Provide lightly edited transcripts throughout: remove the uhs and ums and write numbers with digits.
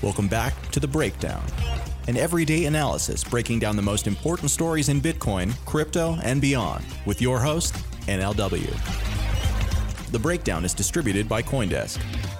Welcome back to The Breakdown, an everyday analysis breaking down the most important stories in Bitcoin, crypto, and beyond, with your host, NLW. The Breakdown is distributed by CoinDesk.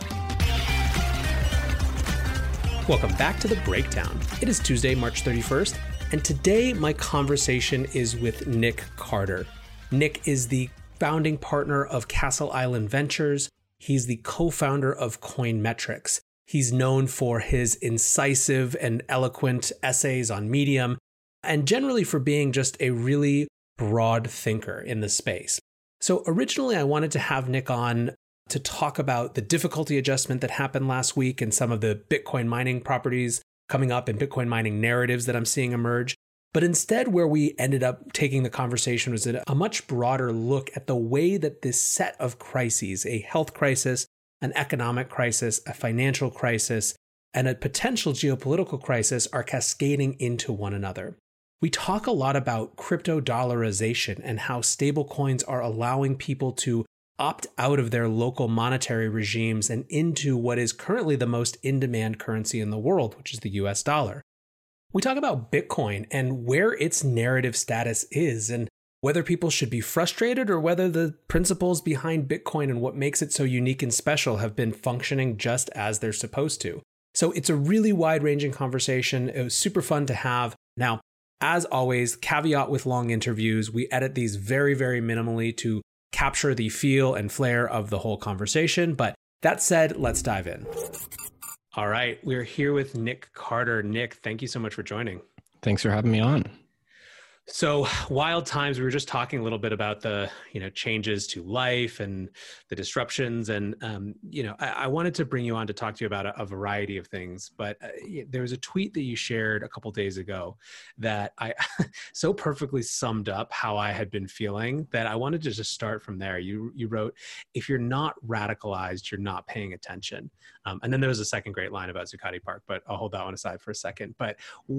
Welcome back to The Breakdown. It is Tuesday, March 31st, and today my conversation is with Nick Carter. Nick is the founding partner of Castle Island Ventures. He's the co-founder of Coinmetrics. He's known for his incisive and eloquent essays on Medium, and generally for being just a really broad thinker in the space. So originally, I wanted to have Nick on to talk about the difficulty adjustment that happened last week and some of the Bitcoin mining properties coming up and Bitcoin mining narratives that I'm seeing emerge. But instead, where we ended up taking the conversation was a much broader look at the way that this set of crises, a health crisis, an economic crisis, a financial crisis, and a potential geopolitical crisis are cascading into one another. We talk a lot about crypto dollarization and how stablecoins are allowing people to opt out of their local monetary regimes and into what is currently the most in-demand currency in the world, which is the US dollar. We talk about Bitcoin and where its narrative status is and whether people should be frustrated or whether the principles behind Bitcoin and what makes it so unique and special have been functioning just as they're supposed to. So it's a really wide-ranging conversation. It was super fun to have. Now, as always, caveat with long interviews, we edit these very, very minimally to capture the feel and flair of the whole conversation. But that said, let's dive in. All right, we're here with Nick Carter. Nick, thank you so much for joining. Thanks for having me on. So wild times. We were just talking a little bit about the, changes to life and the disruptions. And, I wanted to bring you on to talk to you about a variety of things. But there was a tweet that you shared a couple days ago that I so perfectly summed up how I had been feeling that I wanted to just start from there. You wrote, if you're not radicalized, you're not paying attention. And then there was a second great line about Zuccotti Park, but I'll hold that one aside for a second. But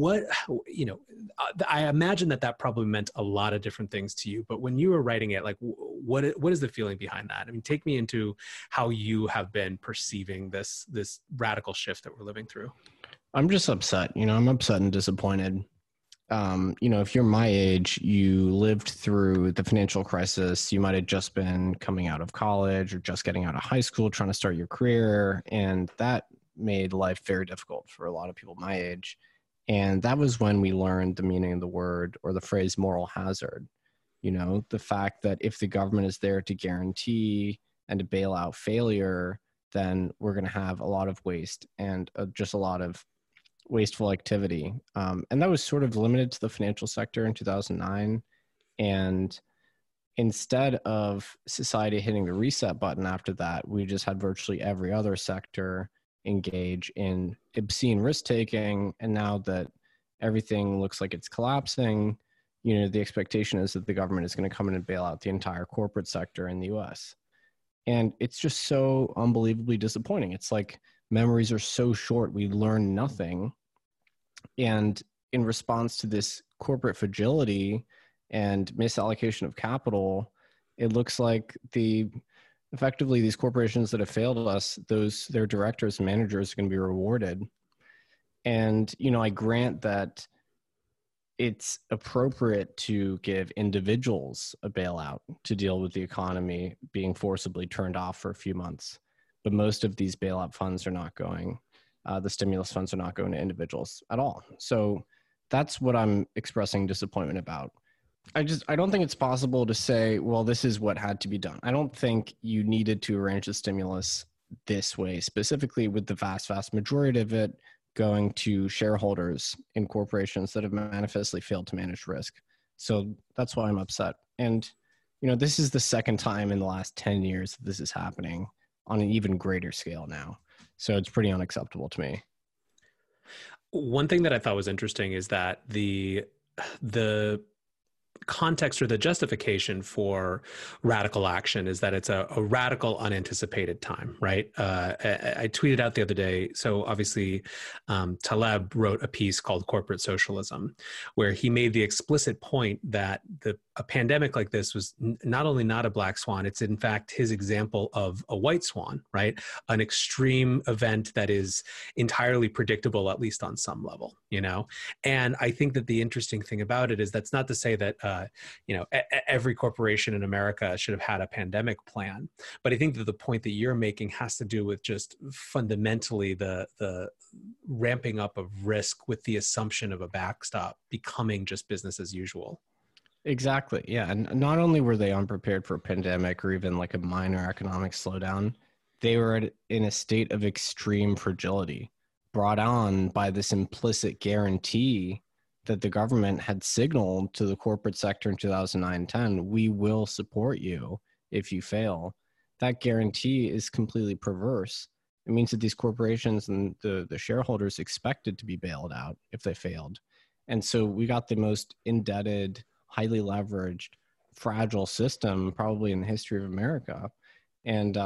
I imagine that probably meant a lot of different things to you. But when you were writing it, like, what is the feeling behind that? I mean, take me into how you have been perceiving this radical shift that we're living through. I'm just upset. I'm upset and disappointed. If you're my age, you lived through the financial crisis. You might have just been coming out of college or just getting out of high school, trying to start your career. And that made life very difficult for a lot of people my age. And that was when we learned the meaning of the word or the phrase moral hazard. The fact that if the government is there to guarantee and to bail out failure, then we're going to have a lot of waste and just a lot of wasteful activity. And that was sort of limited to the financial sector in 2009. And instead of society hitting the reset button after that, we just had virtually every other sector engage in obscene risk-taking. And now that everything looks like it's collapsing, the expectation is that the government is going to come in and bail out the entire corporate sector in the US. And it's just so unbelievably disappointing. It's like memories are so short, we learn nothing. And in response to this corporate fragility and misallocation of capital, it looks like effectively these corporations that have failed us, their directors and managers are going to be rewarded. And, I grant that it's appropriate to give individuals a bailout to deal with the economy being forcibly turned off for a few months. But most of these bailout funds are not going, the stimulus funds are not going to individuals at all. So that's what I'm expressing disappointment about. I don't think it's possible to say, well, this is what had to be done. I don't think you needed to arrange the stimulus this way, specifically with the vast, vast majority of it going to shareholders in corporations that have manifestly failed to manage risk. So that's why I'm upset. And, this is the second time in the last 10 years that this is happening on an even greater scale now. So it's pretty unacceptable to me. One thing that I thought was interesting is that the context or the justification for radical action is that it's a radical, unanticipated time, right? I tweeted out the other day. So obviously, Taleb wrote a piece called Corporate Socialism, where he made the explicit point that a pandemic like this was not only not a black swan, it's in fact his example of a white swan, right? An extreme event that is entirely predictable, at least on some level, you know? And I think that the interesting thing about it is that's not to say that, every corporation in America should have had a pandemic plan. But I think that the point that you're making has to do with just fundamentally the ramping up of risk with the assumption of a backstop becoming just business as usual. Exactly. Yeah. And not only were they unprepared for a pandemic or even like a minor economic slowdown, they were in a state of extreme fragility, brought on by this implicit guarantee that the government had signaled to the corporate sector in 2009-10, we will support you if you fail. That guarantee is completely perverse. It means that these corporations and the shareholders expected to be bailed out if they failed. And so we got the most indebted, highly leveraged, fragile system probably in the history of America. And,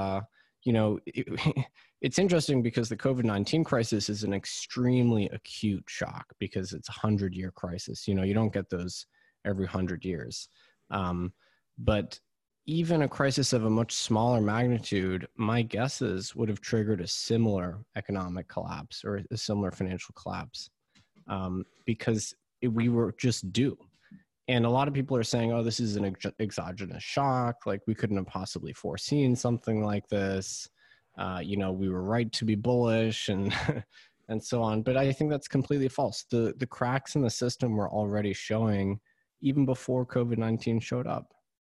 it's interesting because the COVID-19 crisis is an extremely acute shock because it's a 100-year crisis. You don't get those every 100 years. But even a crisis of a much smaller magnitude, my guesses would have triggered a similar economic collapse or a similar financial collapse because we were just due. And a lot of people are saying, oh, this is an exogenous shock. Like we couldn't have possibly foreseen something like this. We were right to be bullish and and so on. But I think that's completely false. The cracks in the system were already showing even before COVID-19 showed up.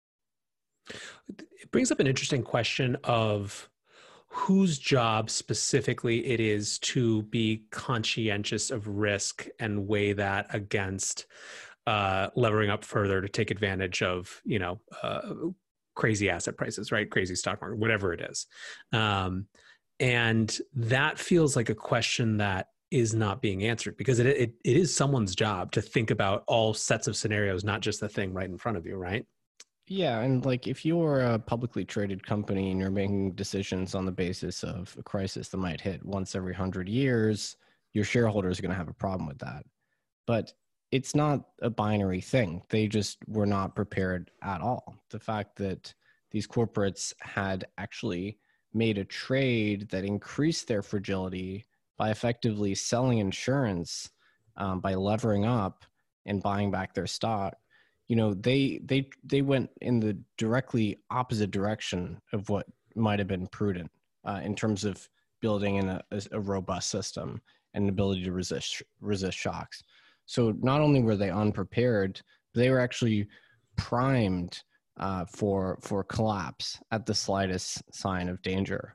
It brings up an interesting question of whose job specifically it is to be conscientious of risk and weigh that against levering up further to take advantage of, crazy asset prices, right? Crazy stock market, whatever it is. And that feels like a question that is not being answered because it is someone's job to think about all sets of scenarios, not just the thing right in front of you, right? Yeah. And like if you're a publicly traded company and you're making decisions on the basis of a crisis that might hit once every 100 years, your shareholders are going to have a problem with that. But it's not a binary thing. They just were not prepared at all. The fact that these corporates had actually made a trade that increased their fragility by effectively selling insurance, by levering up and buying back their stock, they went in the directly opposite direction of what might have been prudent in terms of building in a robust system and an ability to resist shocks. So not only were they unprepared, but they were actually primed for collapse at the slightest sign of danger.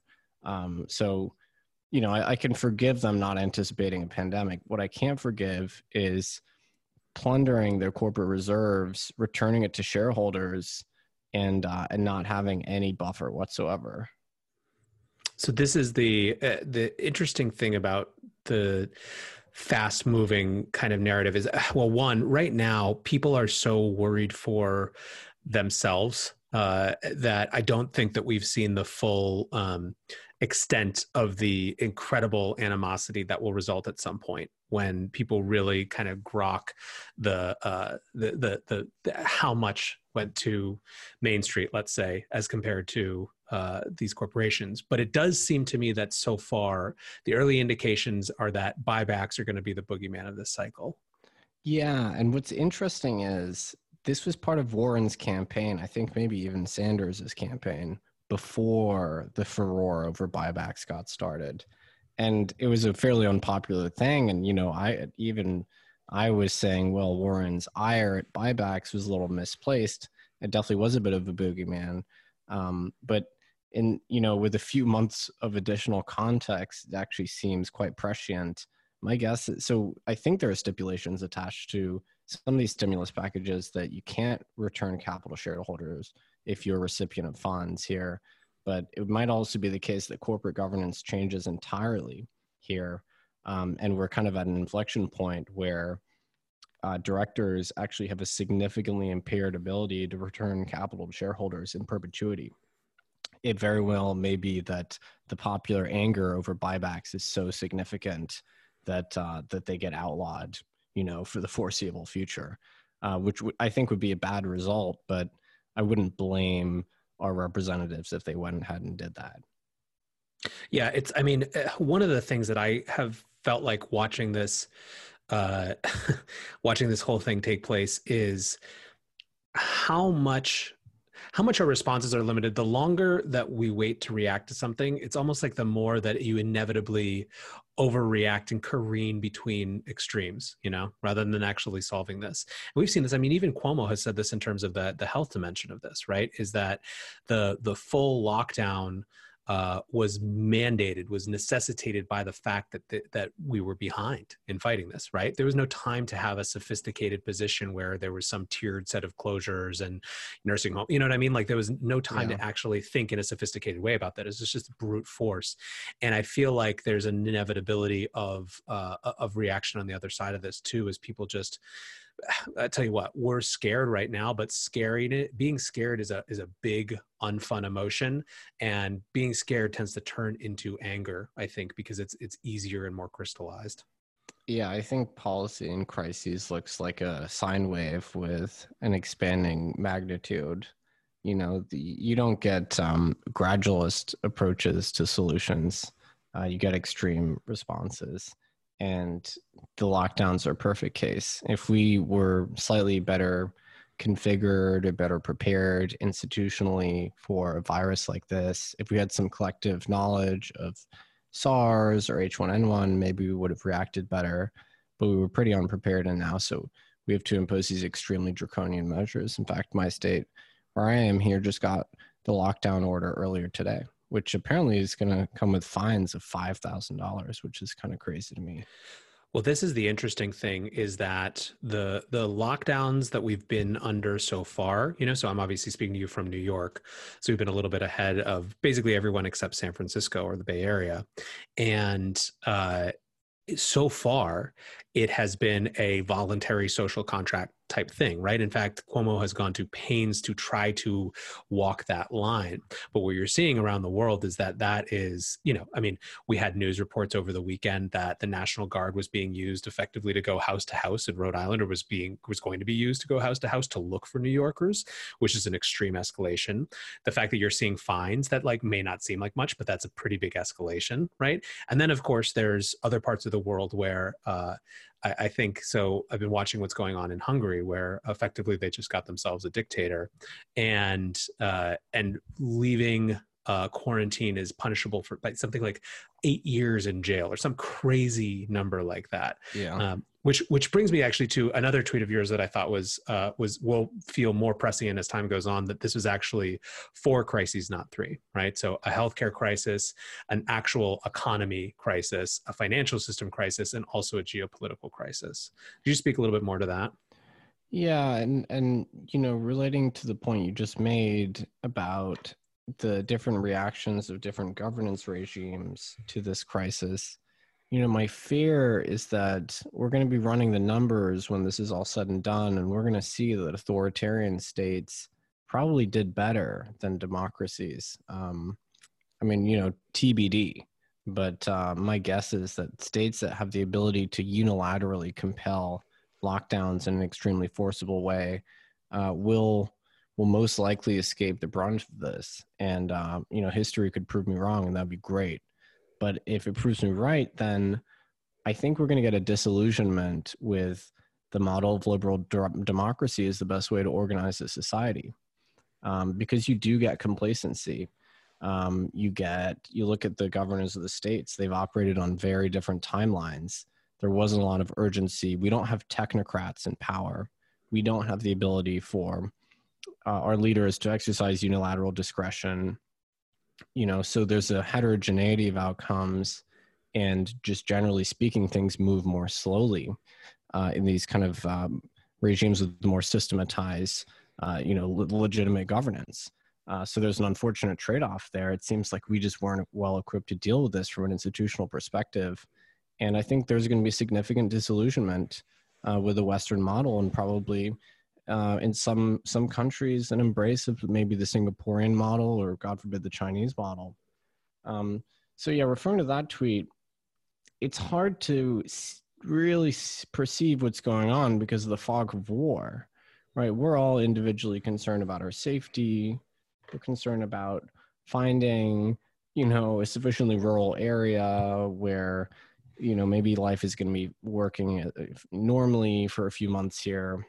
I can forgive them not anticipating a pandemic. What I can't forgive is plundering their corporate reserves, returning it to shareholders, and not having any buffer whatsoever. So this is the interesting thing about the fast-moving kind of narrative is, well, one, right now, people are so worried for themselves that I don't think that we've seen the full extent of the incredible animosity that will result at some point when people really kind of grok the how much went to Main Street, let's say, as compared to these corporations. But it does seem to me that so far, the early indications are that buybacks are going to be the boogeyman of this cycle. Yeah. And what's interesting is this was part of Warren's campaign, I think maybe even Sanders' campaign, before the furor over buybacks got started. And it was a fairly unpopular thing. And, I was saying, well, Warren's ire at buybacks was a little misplaced. It definitely was a bit of a boogeyman. But with a few months of additional context, it actually seems quite prescient. My guess is, so I think there are stipulations attached to some of these stimulus packages that you can't return capital to shareholders if you're a recipient of funds here. But it might also be the case that corporate governance changes entirely here. And we're kind of at an inflection point where directors actually have a significantly impaired ability to return capital to shareholders in perpetuity. It very well may be that the popular anger over buybacks is so significant that that they get outlawed, for the foreseeable future, which I think would be a bad result. But I wouldn't blame our representatives if they went ahead and did that. Yeah, one of the things that I have felt like watching this, watching this whole thing take place is how much our responses are limited. The longer that we wait to react to something, it's almost like the more that you inevitably overreact and careen between extremes, rather than actually solving this. And we've seen this. I mean, even Cuomo has said this in terms of the health dimension of this, right? Is that the full lockdown was mandated, was necessitated by the fact that we were behind in fighting this, right? There was no time to have a sophisticated position where there was some tiered set of closures and nursing home. You know what I mean? Like there was no time to actually think in a sophisticated way about that. It's just brute force. And I feel like there's an inevitability of reaction on the other side of this too, as people just, I tell you what, we're scared right now, but being scared is a big, unfun emotion, and being scared tends to turn into anger, I think, because it's easier and more crystallized. Yeah, I think policy in crises looks like a sine wave with an expanding magnitude. You don't get gradualist approaches to solutions. You get extreme responses. And the lockdowns are a perfect case. If we were slightly better configured or better prepared institutionally for a virus like this, if we had some collective knowledge of SARS or H1N1, maybe we would have reacted better, but we were pretty unprepared. And now, so we have to impose these extremely draconian measures. In fact, my state where I am here just got the lockdown order earlier today, which apparently is going to come with fines of $5,000, which is kind of crazy to me. Well, this is the interesting thing, is that the lockdowns that we've been under so far, so I'm obviously speaking to you from New York. So we've been a little bit ahead of basically everyone except San Francisco or the Bay Area. And so far, it has been a voluntary social contract type thing, right? In fact, Cuomo has gone to pains to try to walk that line. But what you're seeing around the world is that is, we had news reports over the weekend that the National Guard was being used effectively to go house to house in Rhode Island, or was going to be used to go house to house to look for New Yorkers, which is an extreme escalation. The fact that you're seeing fines that may not seem like much, but that's a pretty big escalation, right? And then of course there's other parts of the world where I think, so I've been watching what's going on in Hungary, where effectively they just got themselves a dictator, and leaving quarantine is punishable for something like 8 years in jail or some crazy number like that. Yeah. Which brings me actually to another tweet of yours that I thought will feel more prescient as time goes on, that this was actually 4 crises, not 3, right? So a healthcare crisis, an actual economy crisis, a financial system crisis, and also a geopolitical crisis. Could you speak a little bit more to that? Yeah, and relating to the point you just made about the different reactions of different governance regimes to this crisis, my fear is that we're going to be running the numbers when this is all said and done, and we're going to see that authoritarian states probably did better than democracies. TBD. But my guess is that states that have the ability to unilaterally compel lockdowns in an extremely forcible way will most likely escape the brunt of this. And, history could prove me wrong, and that'd be great. But if it proves me right, then I think we're going to get a disillusionment with the model of liberal democracy is the best way to organize a society, because you do get complacency. You look at the governors of the states, they've operated on very different timelines. There wasn't a lot of urgency. We don't have technocrats in power. We don't have the ability for our leaders to exercise unilateral discretion. So there's a heterogeneity of outcomes, and just generally speaking, things move more slowly in these kind of regimes with more systematized, legitimate governance. So there's an unfortunate trade-off there. It seems like we just weren't well equipped to deal with this from an institutional perspective. And I think there's going to be significant disillusionment with the Western model, and probably in some countries an embrace of maybe the Singaporean model, or God forbid the Chinese model. So yeah, referring to that tweet, it's hard to really perceive what's going on because of the fog of war, right? We're all individually concerned about our safety. We're concerned about finding, a sufficiently rural area where, maybe life is going to be working normally for a few months here.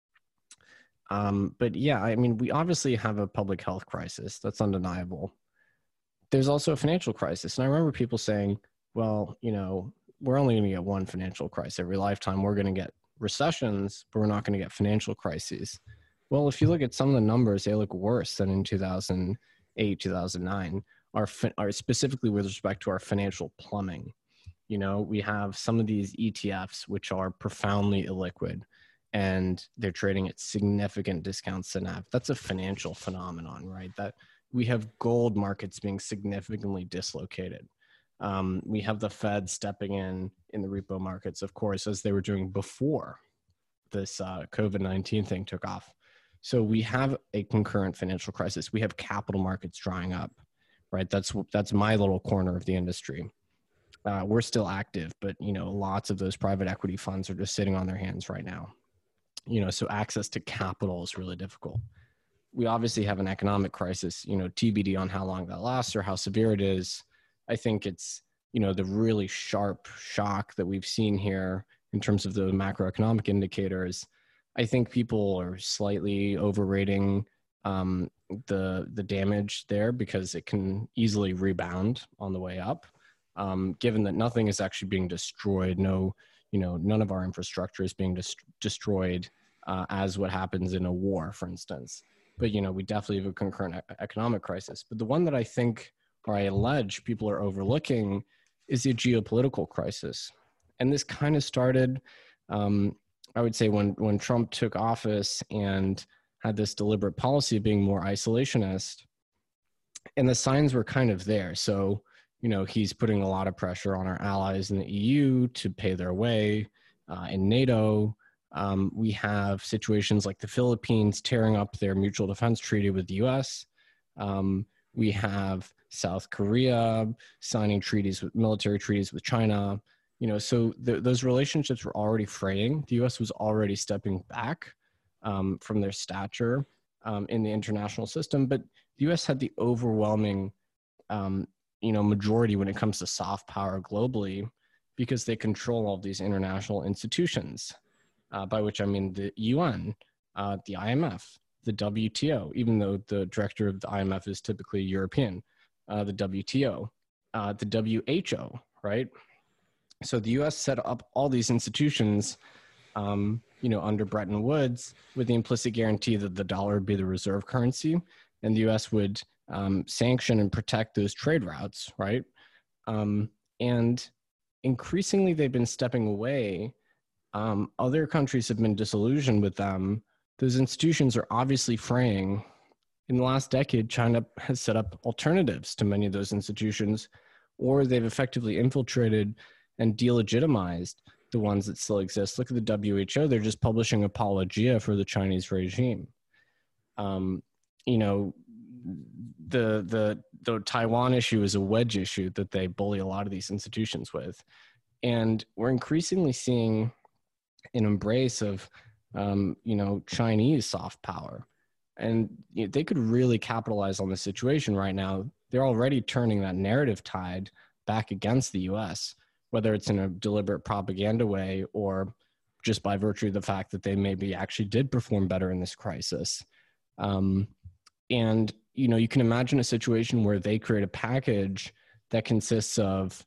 But yeah, I mean, we obviously have a public health crisis. That's undeniable. There's also a financial crisis. And I remember people saying, well, we're only going to get one financial crisis every lifetime. We're going to get recessions, but we're not going to get financial crises. Well, if you look at some of the numbers, they look worse than in 2008, 2009, are specifically with respect to our financial plumbing. We have some of these ETFs, which are profoundly illiquid, and they're trading at significant discounts to NAV. That's a financial phenomenon, right? That we have gold markets being significantly dislocated. We have the Fed stepping in the repo markets, of course, as they were doing before this COVID-19 thing took off. So we have a concurrent financial crisis. We have capital markets drying up, right? That's my little corner of the industry. We're still active, but lots of those private equity funds are just sitting on their hands right now. So access to capital is really difficult. We obviously have an economic crisis, TBD on how long that lasts or how severe it is. I think it's, the really sharp shock that we've seen here in terms of the macroeconomic indicators. I think people are slightly overrating the damage there because it can easily rebound on the way up, given that nothing is actually being destroyed. None of our infrastructure is being destroyed as what happens in a war, for instance. But, we definitely have a concurrent economic crisis. But the one that I think, or I allege people are overlooking, is the geopolitical crisis. And this kind of started, I would say, when Trump took office and had this deliberate policy of being more isolationist. And the signs were kind of there. So, he's putting a lot of pressure on our allies in the EU to pay their way. In NATO, we have situations like the Philippines tearing up their mutual defense treaty with the US. We have South Korea signing military treaties with China. So those relationships were already fraying. The US was already stepping back from their stature in the international system, but the US had the overwhelming majority when it comes to soft power globally, because they control all these international institutions, by which I mean the UN, the IMF, the WTO, even though the director of the IMF is typically European, the WTO, the WHO, right? So the US set up all these institutions, under Bretton Woods, with the implicit guarantee that the dollar would be the reserve currency, and the US would sanction and protect those trade routes, right? And increasingly, they've been stepping away. Other countries have been disillusioned with them. Those institutions are obviously fraying. In the last decade, China has set up alternatives to many of those institutions, or they've effectively infiltrated and delegitimized the ones that still exist. Look at the WHO. They're just publishing apologia for the Chinese regime. The Taiwan issue is a wedge issue that they bully a lot of these institutions with. And we're increasingly seeing an embrace of, Chinese soft power. And they could really capitalize on the situation right now. They're already turning that narrative tide back against the US, whether it's in a deliberate propaganda way or just by virtue of the fact that they maybe actually did perform better in this crisis. And, you can imagine a situation where they create a package that consists of,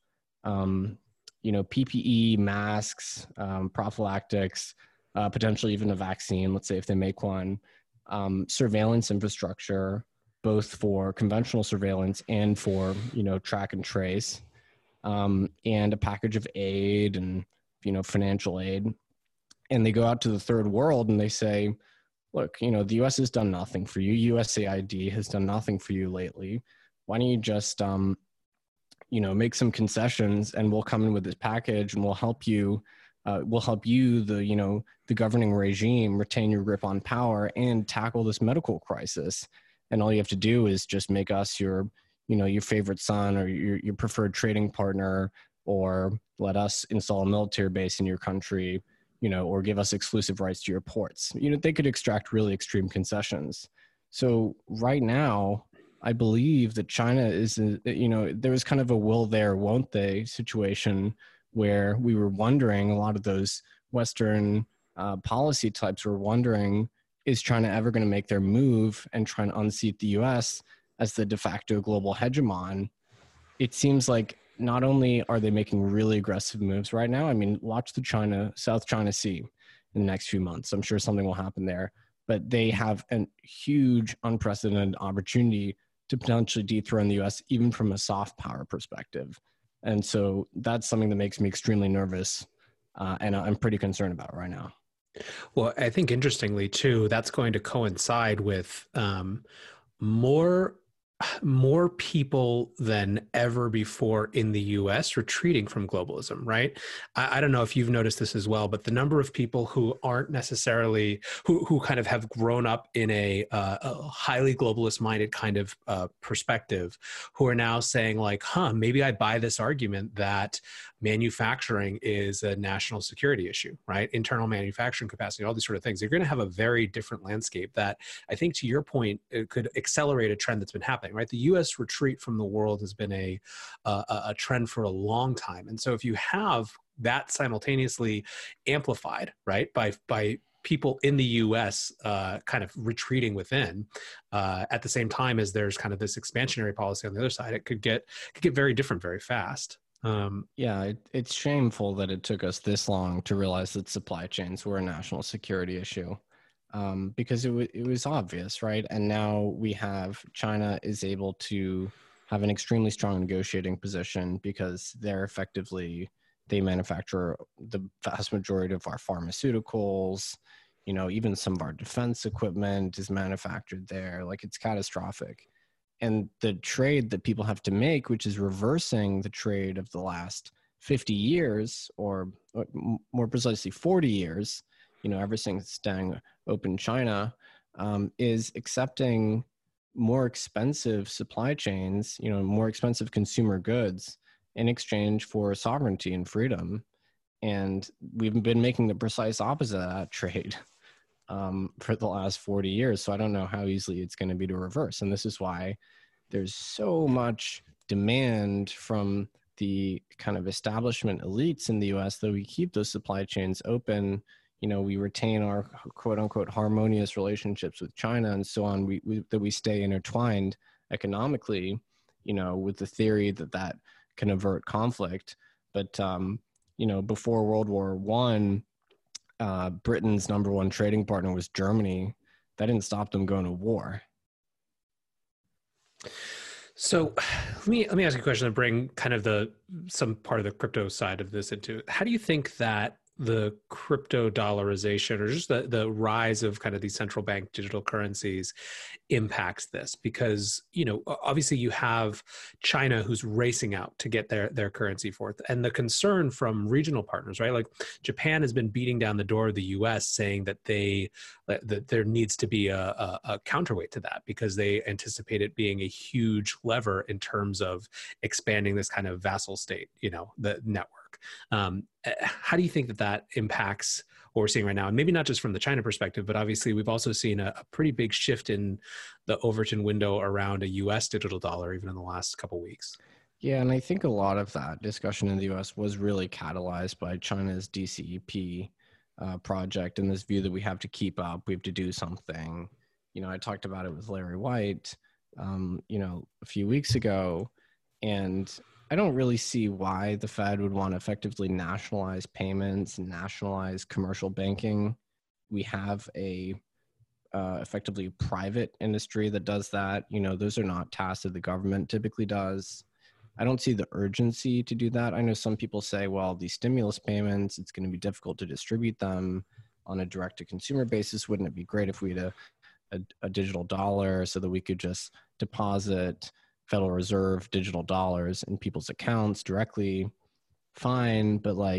PPE, masks, prophylactics, potentially even a vaccine, let's say if they make one, surveillance infrastructure, both for conventional surveillance and for, track and trace, and a package of aid and, financial aid. And they go out to the third world and they say, look, the US has done nothing for you. USAID has done nothing for you lately. Why don't you just, make some concessions and we'll come in with this package and we'll help you We'll help you, the governing regime, retain your grip on power and tackle this medical crisis. And all you have to do is just make us your favorite son or your preferred trading partner, or let us install a military base in your country, or give us exclusive rights to your ports. They could extract really extreme concessions. So right now, I believe that China is, there was kind of a will there, won't they situation where we were wondering, a lot of those Western policy types were wondering, is China ever going to make their move and try and unseat the US as the de facto global hegemon? It seems like not only are they making really aggressive moves right now, I mean, watch the South China Sea in the next few months. I'm sure something will happen there, but they have a huge unprecedented opportunity to potentially dethrone the US, even from a soft power perspective. And so that's something that makes me extremely nervous, and I'm pretty concerned about right now. Well, I think interestingly too, that's going to coincide with more people than ever before in the US retreating from globalism, right? I don't know if you've noticed this as well, but the number of people who aren't necessarily, who kind of have grown up in a highly globalist minded kind of perspective, who are now saying like, maybe I buy this argument that manufacturing is a national security issue, right? Internal manufacturing capacity, all these sort of things. You're going to have a very different landscape that I think, to your point, it could accelerate a trend that's been happening, right? The U.S. retreat from the world has been a trend for a long time. And so if you have that simultaneously amplified, right, by people in the U.S. Kind of retreating within, at the same time as there's kind of this expansionary policy on the other side, it could get very different very fast. It's shameful that it took us this long to realize that supply chains were a national security issue, because it was obvious, right? And now we have China is able to have an extremely strong negotiating position because they manufacture the vast majority of our pharmaceuticals. Even some of our defense equipment is manufactured there. Like, it's catastrophic. And the trade that people have to make, which is reversing the trade of the last 50 years, or more precisely 40 years, ever since Deng opened China, is accepting more expensive supply chains, more expensive consumer goods in exchange for sovereignty and freedom. And we've been making the precise opposite of that trade for the last 40 years. So I don't know how easily it's going to be to reverse. And this is why there's so much demand from the kind of establishment elites in the US that we keep those supply chains open. We retain our quote unquote harmonious relationships with China and so on, that we stay intertwined economically, with the theory that can avert conflict. But, before World War I, Britain's number one trading partner was Germany. That didn't stop them going to war. So let me ask you a question and bring kind of some part of the crypto side of this into. How do you think that the crypto dollarization, or just the rise of kind of these central bank digital currencies, impacts this? Because, obviously you have China who's racing out to get their currency forth, and the concern from regional partners, right? Like Japan has been beating down the door of the US saying that that there needs to be a counterweight to that, because they anticipate it being a huge lever in terms of expanding this kind of vassal state, the network. How do you think that impacts what we're seeing right now? And maybe not just from the China perspective, but obviously we've also seen a pretty big shift in the Overton window around a US digital dollar, even in the last couple of weeks. Yeah, and I think a lot of that discussion in the US was really catalyzed by China's DCEP project, and this view that we have to keep up, we have to do something. I talked about it with Larry White, a few weeks ago, and I don't really see why the Fed would want to effectively nationalize payments and nationalize commercial banking. We have a effectively private industry that does that. Those are not tasks that the government typically does. I don't see the urgency to do that. I know some people say, well, these stimulus payments, it's going to be difficult to distribute them on a direct-to-consumer basis. Wouldn't it be great if we had a digital dollar so that we could just deposit Federal Reserve digital dollars in people's accounts directly? Fine, but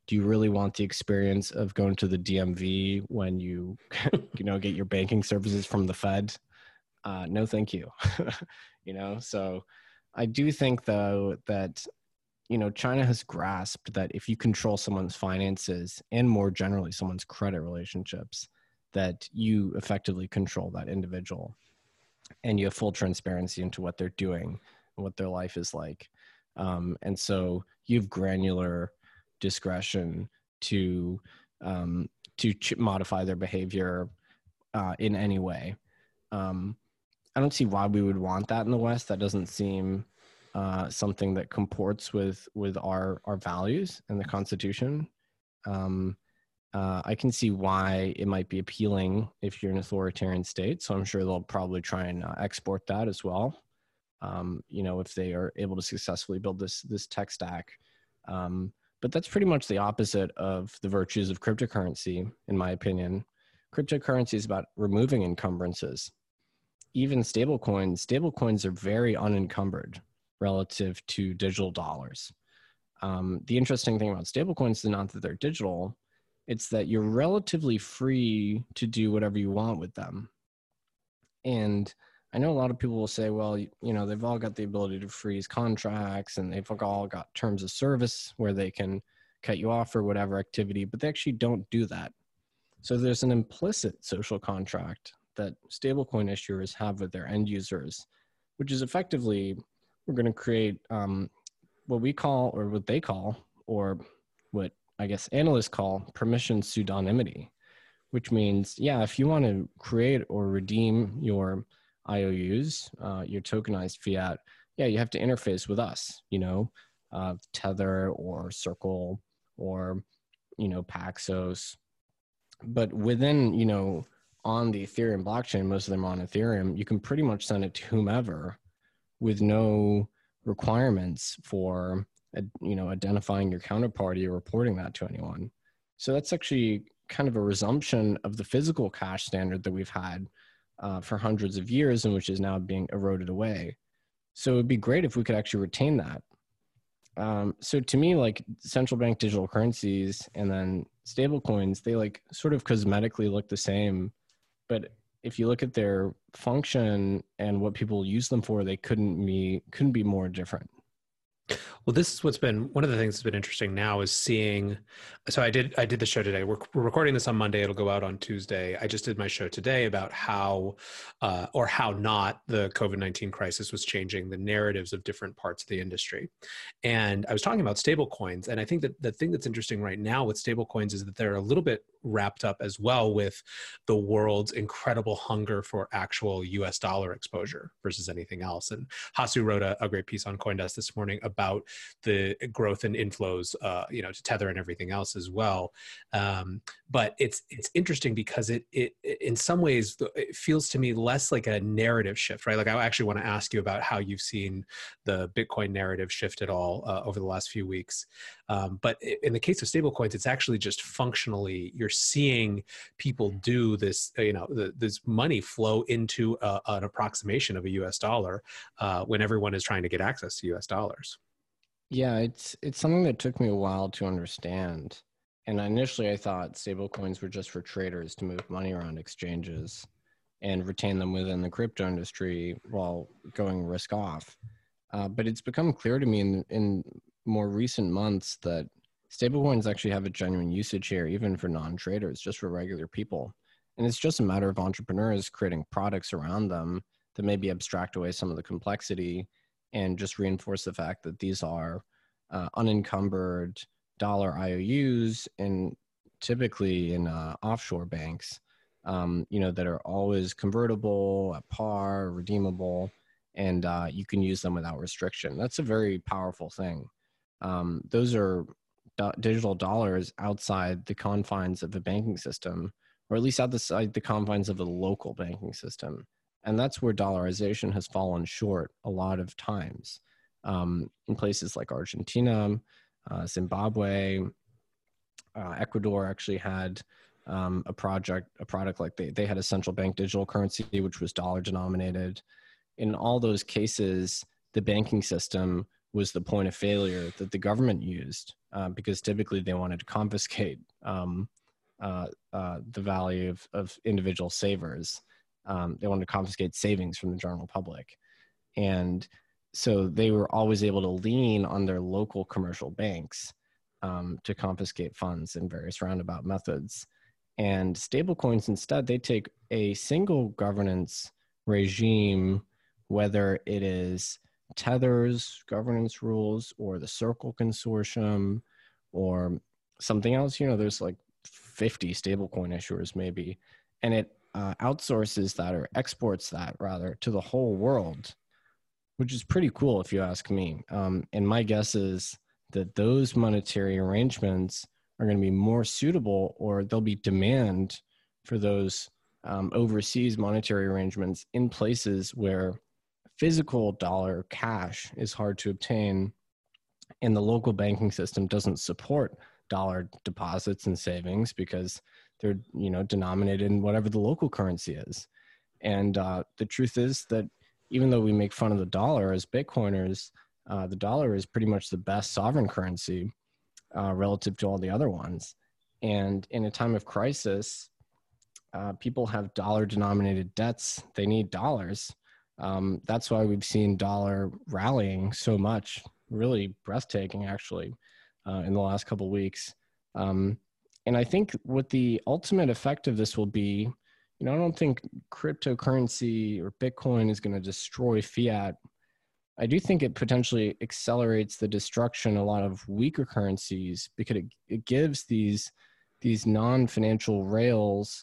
Do you really want the experience of going to the DMV when you, get your banking services from the Fed? No, thank you. So I do think though that, China has grasped that if you control someone's finances and more generally someone's credit relationships, that you effectively control that individual and you have full transparency into what they're doing and what their life is like. And so you have granular discretion to modify their behavior in any way. I don't see why we would want that in the West. That doesn't seem something that comports with our values and the Constitution. I can see why it might be appealing if you're an authoritarian state. So I'm sure they'll probably try and export that as well. If they are able to successfully build this tech stack. But that's pretty much the opposite of the virtues of cryptocurrency, in my opinion. Cryptocurrency is about removing encumbrances. Even stablecoins are very unencumbered relative to digital dollars. The interesting thing about stablecoins is not that they're digital, it's that you're relatively free to do whatever you want with them. And I know a lot of people will say, well, they've all got the ability to freeze contracts and they've all got terms of service where they can cut you off for whatever activity, but they actually don't do that. So there's an implicit social contract that stablecoin issuers have with their end users, which is effectively, we're going to create what we call, or what they call, or what I guess analysts call permission pseudonymity, which means, if you want to create or redeem your IOUs, your tokenized fiat, you have to interface with us, Tether or Circle or, Paxos. But within, on the Ethereum blockchain, most of them are on Ethereum, you can pretty much send it to whomever with no requirements for, identifying your counterparty or reporting that to anyone. So that's actually kind of a resumption of the physical cash standard that we've had for hundreds of years and which is now being eroded away. So it'd be great if we could actually retain that. So to me, like central bank digital currencies and then stable coins, they like sort of cosmetically look the same, but if you look at their function and what people use them for, they couldn't be more different. Well, this is what's been one of the things that's been interesting now is seeing. So I did the show today. We're recording this on Monday. It'll go out on Tuesday. I just did my show today about how or how not the COVID-19 crisis was changing the narratives of different parts of the industry. And I was talking about stable coins. And I think that the thing that's interesting right now with stable coins is that they're a little bit wrapped up as well with the world's incredible hunger for actual US dollar exposure versus anything else. And Hasu wrote a great piece on CoinDesk this morning about the growth and inflows, to Tether and everything else as well. But it's interesting because it in some ways it feels to me less like a narrative shift, right? Like I actually want to ask you about how you've seen the Bitcoin narrative shift at all over the last few weeks. But in the case of stablecoins, it's actually just functionally you're seeing people do this, this money flow into an approximation of a US dollar when everyone is trying to get access to US dollars. Yeah, it's something that took me a while to understand. And initially I thought stablecoins were just for traders to move money around exchanges and retain them within the crypto industry while going risk off. But it's become clear to me in more recent months that stablecoins actually have a genuine usage here, even for non-traders, just for regular people. And it's just a matter of entrepreneurs creating products around them that maybe abstract away some of the complexity and just reinforce the fact that these are unencumbered dollar IOUs and typically in offshore banks, that are always convertible at par, redeemable, and you can use them without restriction. That's a very powerful thing. Those are digital dollars outside the confines of a banking system, or at least outside the confines of a local banking system. And that's where dollarization has fallen short a lot of times. In places like Argentina, Zimbabwe, Ecuador actually had a product like they had a central bank digital currency, which was dollar denominated. In all those cases, the banking system was the point of failure that the government used, because typically they wanted to confiscate the value of individual savers. They wanted to confiscate savings from the general public. And so they were always able to lean on their local commercial banks to confiscate funds in various roundabout methods. And stablecoins, instead, they take a single governance regime, whether it is Tether's governance rules or the Circle Consortium or something else. There's like 50 stablecoin issuers maybe, and it outsources that, or exports that rather, to the whole world, which is pretty cool if you ask me. And my guess is that those monetary arrangements are going to be more suitable, or there'll be demand for those overseas monetary arrangements in places where physical dollar cash is hard to obtain, and the local banking system doesn't support dollar deposits and savings because they're denominated in whatever the local currency is. And the truth is that even though we make fun of the dollar as Bitcoiners, the dollar is pretty much the best sovereign currency relative to all the other ones. And in a time of crisis, people have dollar denominated debts. They need dollars. That's why we've seen dollar rallying so much, really breathtaking actually, in the last couple of weeks. And I think what the ultimate effect of this will be, I don't think cryptocurrency or Bitcoin is going to destroy fiat. I do think it potentially accelerates the destruction of a lot of weaker currencies, because it gives these non-financial rails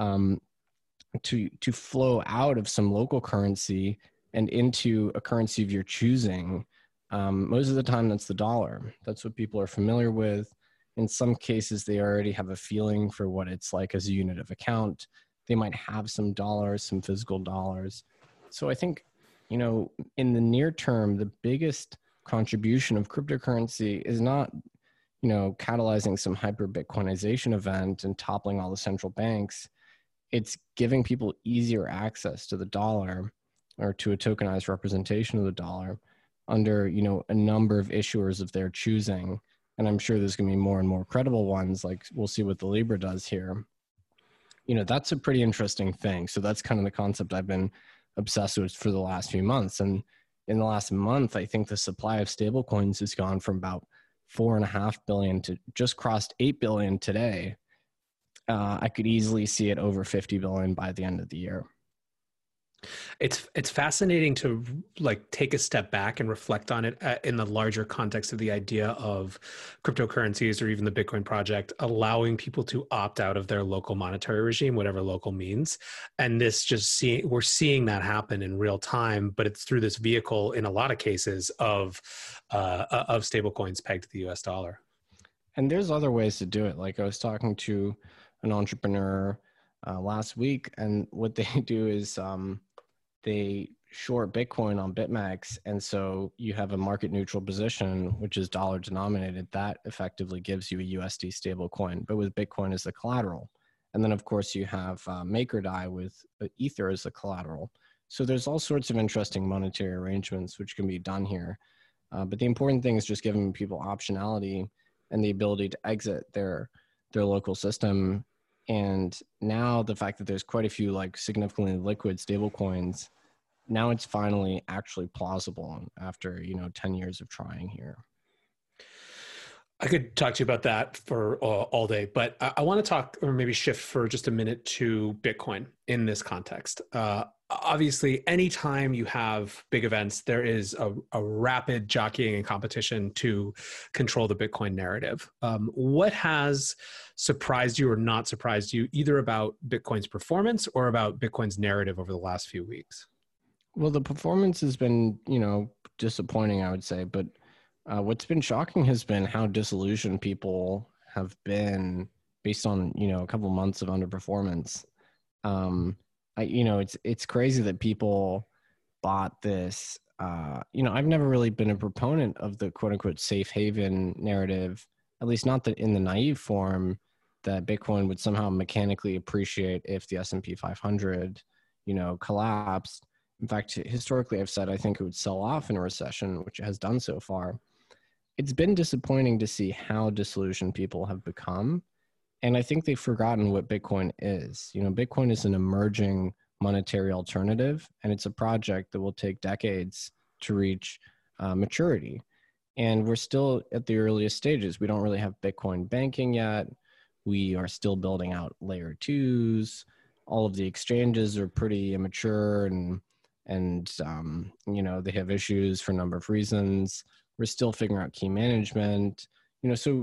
to flow out of some local currency and into a currency of your choosing. Most of the time, that's the dollar. That's what people are familiar with. In some cases, they already have a feeling for what it's like as a unit of account. They might have some dollars, some physical dollars. So I think, in the near term, the biggest contribution of cryptocurrency is not, catalyzing some hyper Bitcoinization event and toppling all the central banks. It's giving people easier access to the dollar, or to a tokenized representation of the dollar, under, a number of issuers of their choosing. And I'm sure there's going to be more and more credible ones, like we'll see what the Libra does here. That's a pretty interesting thing. So that's kind of the concept I've been obsessed with for the last few months. And in the last month, I think the supply of stablecoins has gone from about 4.5 billion to just crossed 8 billion today. I could easily see it over 50 billion by the end of the year. It's fascinating to take a step back and reflect on it in the larger context of the idea of cryptocurrencies, or even the Bitcoin project, allowing people to opt out of their local monetary regime, whatever local means. And this we're seeing that happen in real time, but it's through this vehicle in a lot of cases of stablecoins pegged to the US dollar. And there's other ways to do it. Like, I was talking to an entrepreneur last week, and what they do is they short Bitcoin on BitMEX. And so you have a market neutral position, which is dollar denominated. That effectively gives you a USD stable coin, but with Bitcoin as the collateral. And then of course you have MakerDAI with Ether as the collateral. So there's all sorts of interesting monetary arrangements which can be done here. But the important thing is just giving people optionality and the ability to exit their local system. And now the fact that there's quite a few significantly liquid stable coins, now it's finally actually plausible after 10 years of trying here. I could talk to you about that for all day, but I want to talk, or maybe shift for just a minute, to Bitcoin in this context. Obviously, anytime you have big events, there is a rapid jockeying and competition to control the Bitcoin narrative. What has surprised you or not surprised you, either about Bitcoin's performance or about Bitcoin's narrative over the last few weeks? Well, the performance has been, disappointing, I would say. But what's been shocking has been how disillusioned people have been based on, a couple months of underperformance. It's crazy that people bought this. I've never really been a proponent of the quote unquote safe haven narrative, at least not that in the naive form that Bitcoin would somehow mechanically appreciate if the S&P 500, collapsed. In fact, historically, I've said I think it would sell off in a recession, which it has done so far. It's been disappointing to see how disillusioned people have become. And I think they've forgotten what Bitcoin is. Bitcoin is an emerging monetary alternative, and it's a project that will take decades to reach maturity. And we're still at the earliest stages. We don't really have Bitcoin banking yet. We are still building out layer twos. All of the exchanges are pretty immature and they have issues for a number of reasons. We're still figuring out key management. The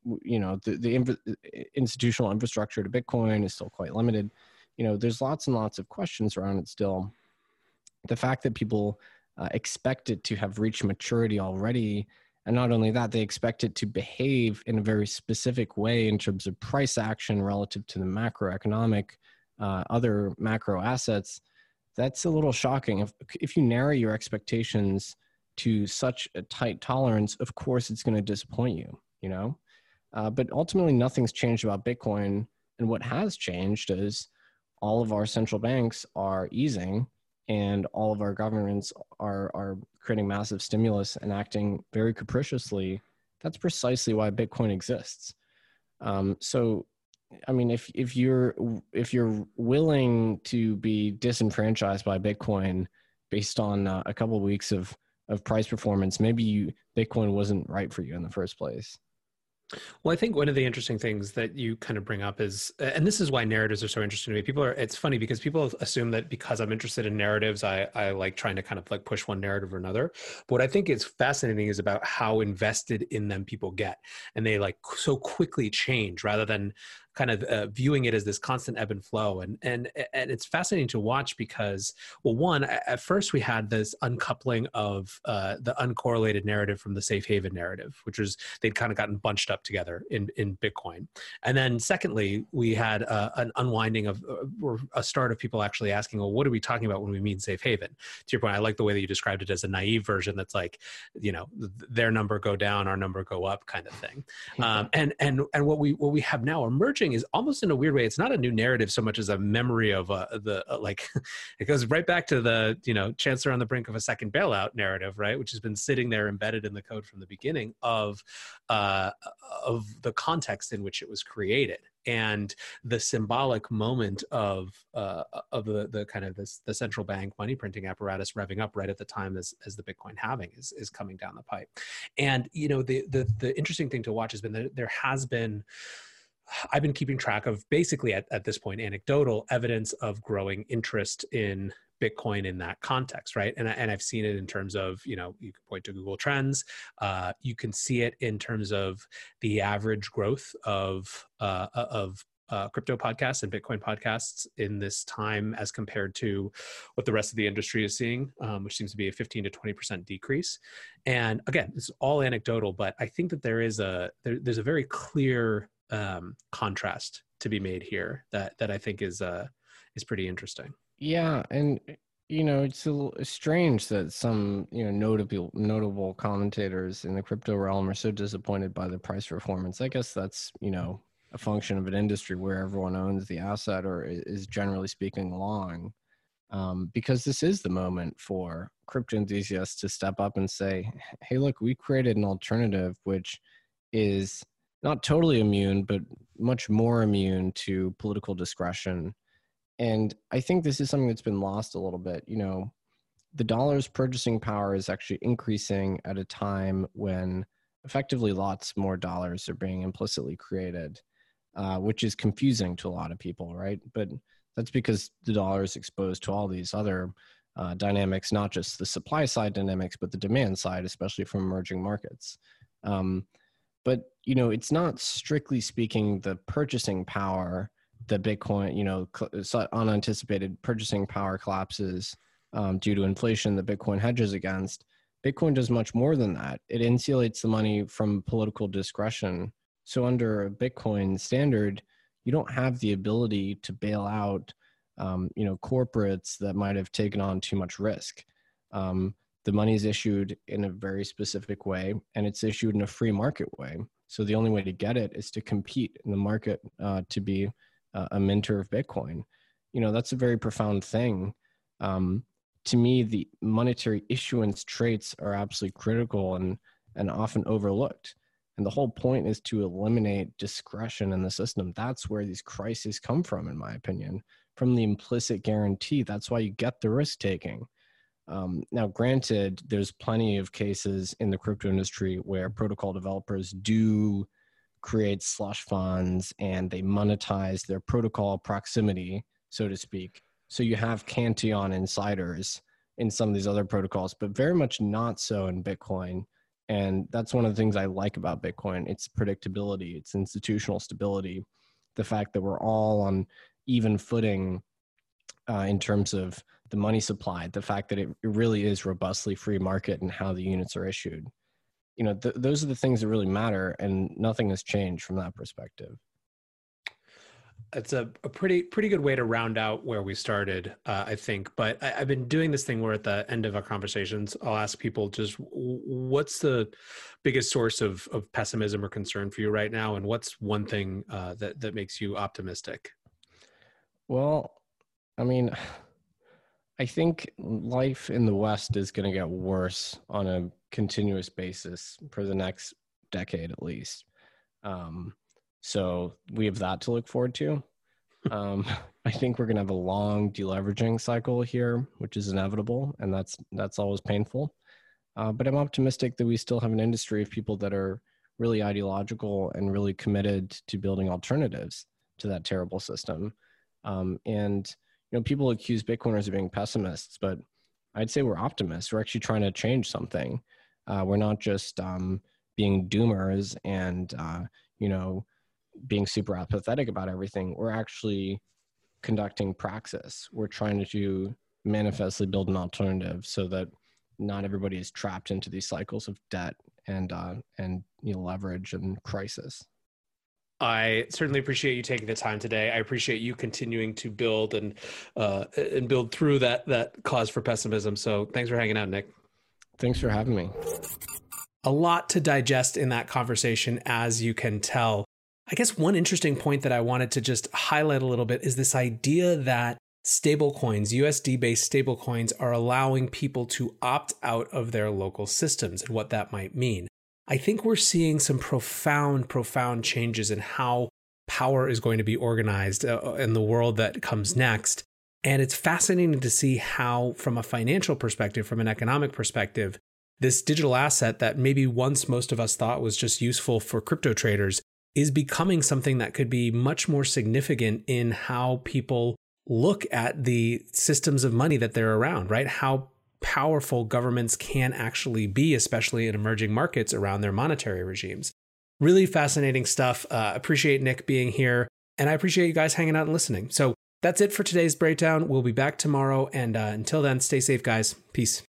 institutional infrastructure to Bitcoin is still quite limited. There's lots and lots of questions around it still. The fact that people expect it to have reached maturity already, and not only that, they expect it to behave in a very specific way in terms of price action relative to the macroeconomic, other macro assets. That's a little shocking. If you narrow your expectations to such a tight tolerance, of course it's going to disappoint you, but ultimately nothing's changed about Bitcoin. And what has changed is all of our central banks are easing, and all of our governments are creating massive stimulus and acting very capriciously. That's precisely why Bitcoin exists. So, I mean, if you're willing to be disenfranchised by Bitcoin based on a couple of weeks of price performance, maybe Bitcoin wasn't right for you in the first place. Well, I think one of the interesting things that you kind of bring up is, and this is why narratives are so interesting to me. It's funny because people assume that because I'm interested in narratives, I like trying to kind of like push one narrative or another. But what I think is fascinating is about how invested in them people get. And they like so quickly change rather than kind of viewing it as this constant ebb and flow. And it's fascinating to watch because, well, one, at first we had this uncoupling of the uncorrelated narrative from the safe haven narrative, which was they'd kind of gotten bunched up together in Bitcoin. And then secondly, we had an unwinding of, or a start of people actually asking, well, what are we talking about when we mean safe haven? To your point, I like the way that you described it as a naive version that's like, their number go down, our number go up kind of thing. And what we have now emerging is almost in a weird way. It's not a new narrative so much as a memory of it goes right back to the, Chancellor on the brink of a second bailout narrative, right? Which has been sitting there embedded in the code from the beginning of the context in which it was created. And the symbolic moment of the kind of the central bank money printing apparatus revving up right at the time as the Bitcoin halving is coming down the pipe. And the interesting thing to watch has been that there has been, I've been keeping track of basically at this point anecdotal evidence of growing interest in Bitcoin in that context, right? And I've seen it in terms of, you can point to Google Trends. You can see it in terms of the average growth of crypto podcasts and Bitcoin podcasts in this time as compared to what the rest of the industry is seeing, which seems to be a 15 to 20% decrease. And again, it's all anecdotal, but I think that there's a very clear contrast to be made here that I think is pretty interesting. Yeah, and it's a little strange that some notable commentators in the crypto realm are so disappointed by the price performance. I guess that's a function of an industry where everyone owns the asset or is generally speaking long, because this is the moment for crypto enthusiasts to step up and say, hey, look, we created an alternative which is not totally immune, but much more immune to political discretion. And I think this is something that's been lost a little bit. The dollar's purchasing power is actually increasing at a time when effectively lots more dollars are being implicitly created, which is confusing to a lot of people, right? But that's because the dollar is exposed to all these other dynamics, not just the supply side dynamics, but the demand side, especially from emerging markets. But, it's not strictly speaking the purchasing power that Bitcoin, unanticipated purchasing power collapses due to inflation that Bitcoin hedges against. Bitcoin does much more than that. It insulates the money from political discretion. So under a Bitcoin standard, you don't have the ability to bail out, corporates that might have taken on too much risk. The money is issued in a very specific way, and it's issued in a free market way. So the only way to get it is to compete in the market to be a minter of Bitcoin. That's a very profound thing. to me, the monetary issuance traits are absolutely critical and often overlooked. And the whole point is to eliminate discretion in the system. That's where these crises come from, in my opinion, from the implicit guarantee. That's why you get the risk taking. Now, granted, there's plenty of cases in the crypto industry where protocol developers do create slush funds and they monetize their protocol proximity, so to speak. So you have Cantillon insiders in some of these other protocols, but very much not so in Bitcoin. And that's one of the things I like about Bitcoin. It's predictability, it's institutional stability, the fact that we're all on even footing in terms of the money supply, the fact that it really is robustly free market and how the units are issued. You know, those are the things that really matter, and nothing has changed from that perspective. It's a pretty good way to round out where we started, I think. But I've been doing this thing where at the end of our conversations, I'll ask people just what's the biggest source of pessimism or concern for you right now, and what's one thing that makes you optimistic? Well, I mean, I think life in the West is going to get worse on a continuous basis for the next decade at least. So we have that to look forward to. I think we're going to have a long deleveraging cycle here, which is inevitable, and that's always painful. But I'm optimistic that we still have an industry of people that are really ideological and really committed to building alternatives to that terrible system. And you know, people accuse Bitcoiners of being pessimists, but I'd say we're optimists. We're actually trying to change something. We're not just being doomers and you know, being super apathetic about everything. We're actually conducting praxis. We're trying to manifestly build an alternative so that not everybody is trapped into these cycles of debt and you know, leverage and crisis. I certainly appreciate you taking the time today. I appreciate you continuing to build and build through that cause for pessimism. So thanks for hanging out, Nick. Thanks for having me. A lot to digest in that conversation, as you can tell. I guess one interesting point that I wanted to just highlight a little bit is this idea that stablecoins, USD-based stablecoins, are allowing people to opt out of their local systems and what that might mean. I think we're seeing some profound changes in how power is going to be organized in the world that comes next. And it's fascinating to see how, from a financial perspective, from an economic perspective, this digital asset that maybe once most of us thought was just useful for crypto traders is becoming something that could be much more significant in how people look at the systems of money that they're around, right? How powerful governments can actually be, especially in emerging markets around their monetary regimes. Really fascinating stuff. Appreciate Nick being here, and I appreciate you guys hanging out and listening. So that's it for today's breakdown. We'll be back tomorrow, and until then, stay safe, guys. Peace.